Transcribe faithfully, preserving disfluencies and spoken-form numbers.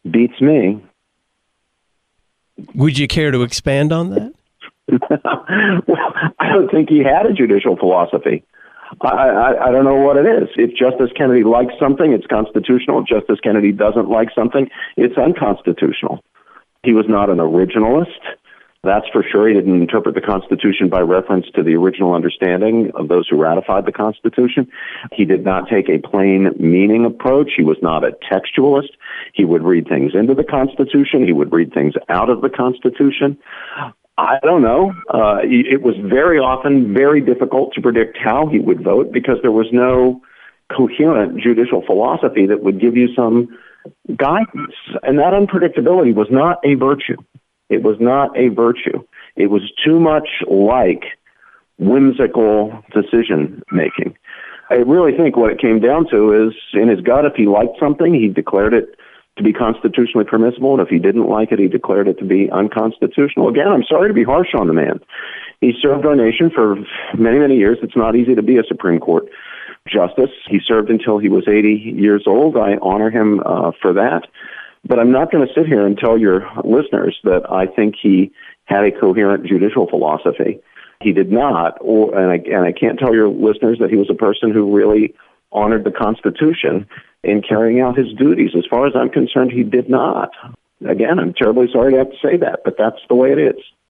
beats me. Would you care to expand on that? Well, I don't think he had a judicial philosophy. I, I, I don't know what it is. If Justice Kennedy likes something, it's constitutional. If Justice Kennedy doesn't like something, it's unconstitutional. He was not an originalist. That's for sure. He didn't interpret the Constitution by reference to the original understanding of those who ratified the Constitution. He did not take a plain meaning approach. He was not a textualist. He would read things into the Constitution. He would read things out of the Constitution. I don't know. Uh, it was very often very difficult to predict how he would vote because there was no coherent judicial philosophy that would give you some guidance. And that unpredictability was not a virtue. It was not a virtue. It was too much like whimsical decision-making. I really think what it came down to is, in his gut, if he liked something, he declared it to be constitutionally permissible, and if he didn't like it, he declared it to be unconstitutional. Again, I'm sorry to be harsh on the man. He served our nation for many, many years. It's not easy to be a Supreme Court justice. He served until he was eighty years old. I honor him uh, for that. But I'm not going to sit here and tell your listeners that I think he had a coherent judicial philosophy. He did not, or, and, I, and I can't tell your listeners that he was a person who really honored the Constitution in carrying out his duties. As far as I'm concerned, he did not. Again, I'm terribly sorry to have to say that, but that's the way it is.